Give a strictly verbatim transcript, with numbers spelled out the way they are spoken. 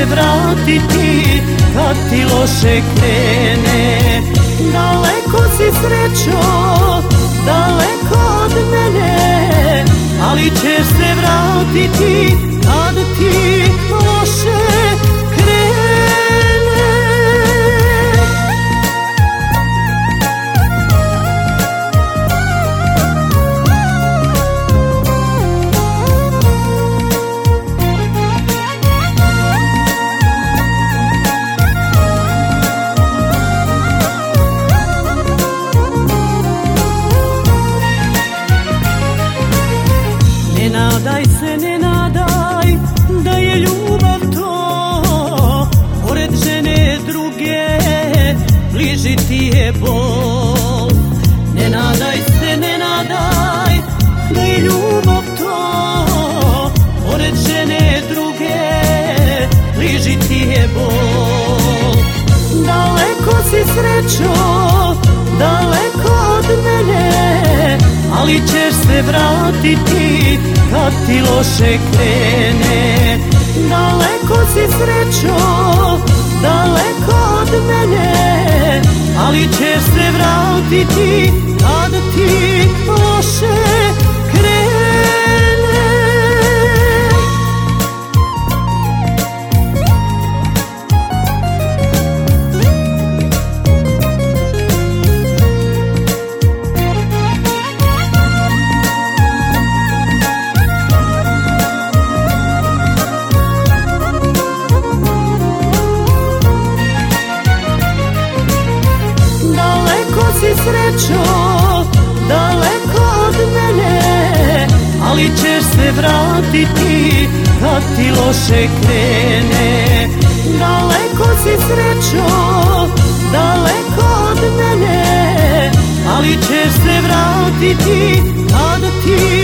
se vratiti kad ti loše krene. Daleko si srećo, daleko od mene, ali ćeš se vratiti kad ti loše krene. Ne nadaj se, ne nadaj da je ljubav to, pored žene druge bliži ti je bol. Ne nadaj se, ne nadaj da je ljubav to, pored žene druge bliži ti je bol. Daleko si srećo, daleko od mene, ali ćeš se vratiti kad ti loše krene. Daleko si srećo, daleko od mene, ali ćeš se vratiti kad ti loše krene. Si srećo, daleko od mene, ali ćeš se vratiti kad ti loše krene. Daleko si srećo, daleko od mene, ali ćeš se vratiti kad ti